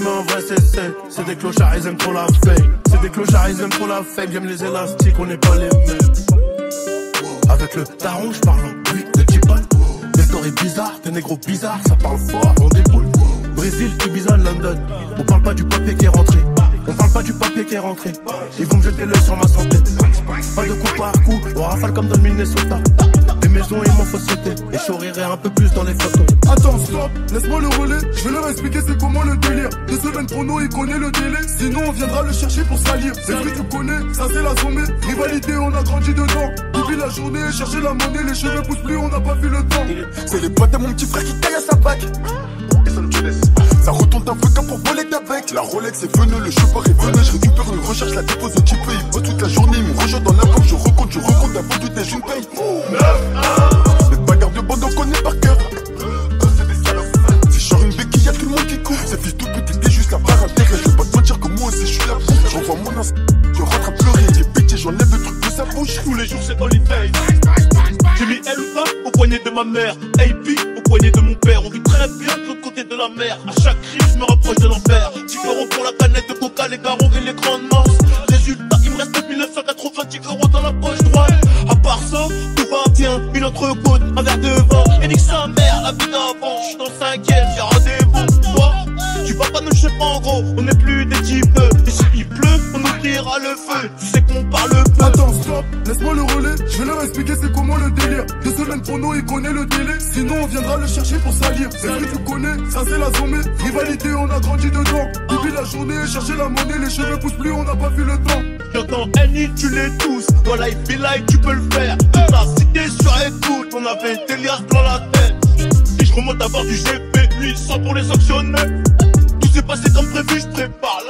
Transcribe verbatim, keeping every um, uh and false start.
mais en vrai c'est sec. C'est des clochards, ils aiment trop la fake. C'est des clochards, ils aiment trop la fake. J'aime les élastiques, on n'est pas les mêmes. Avec le daron, j'parle en bruit de T-Bone. Des stories bizarres, des négros bizarres, ça parle fort, on déboule. Brésil, Ibiza, London. On parle pas du papier qui est rentré. On parle pas du papier qui est rentré. Ils vont me jeter l'œil sur ma santé. Pas de coup par coup, on rafale comme dans le Minnesota. Des maisons, il m'en faut sauter. Et je sourirai un peu plus dans les photos. Attends, stop, laisse-moi le relais. Je vais leur expliquer c'est comment le délire. Deux semaines chrono, il connaît le délai. Sinon, on viendra le chercher pour salir. C'est vrai, tu connais, ça c'est la sommée. Rivalité, on a grandi dedans. Depuis la journée, chercher la monnaie. Les cheveux poussent plus, on n'a pas vu le temps. C'est les potes de mon petit frère qui taille à sa bague. Ça retourne un peu pour voler avec. La Rolex est venue, le chauffeur est venu. Je récupère une recherche, la dépose un petit peu. Il bosse toute la journée, il me rejette dans la banque. Je recompte, je recompte, avant tout est, je me paye. Les bagarres de bande, on connaît par cœur. Si je sors une béquille, y'a tout le monde qui court. Ces fils tout petits, t'es juste là par intérêt. Je veux pas te mentir que moi aussi, je suis là pour. J'envoie mon instinct, je rentre à pleurer. Les bêtises, j'enlève le truc de sa bouche. Tous les jours, c'est dans les faits. J'ai mis L un au poignet de ma mère, A P au poignet de mon père. On vit très bien de l'autre côté de la mer. À chaque crime, je me rapproche de l'enfer. dix euros pour la canette de coca, les garros et les grandes manches. Résultat, il me reste mille neuf cent quatre-vingt-dix euros dans la poche droite. À part ça, tout va bien. Une entrecôte, un verre de vin. Et nique sa mère, la vie d'avant. Je suis dans le cinquième, j'ai rendez-vous. Toi, tu vas pas nous jeter en gros. On n'est plus des types. Et si il pleut, on oubliera le feu. Tu sais qu'on parle peu. Attends, stop, laisse-moi le relais. Je vais leur expliquer c'est comment le délire. Deux semaines chrono, il connaît le délai. Sinon, on viendra le chercher pour salir. C'est vrai, tu connais, ça c'est la sommée. Rivalité, on a grandi dedans. Depuis la journée, chercher la monnaie. Les cheveux poussent plus, on n'a pas vu le temps. J'entends Annie, tu les tous. Dans Life Be Life, tu peux le faire. Toute la cité sur écoute, on avait des liasses dans la tête. Et je remonte à bord du G P huit cents pour les sanctionner. Tout s'est passé comme prévu, je prépare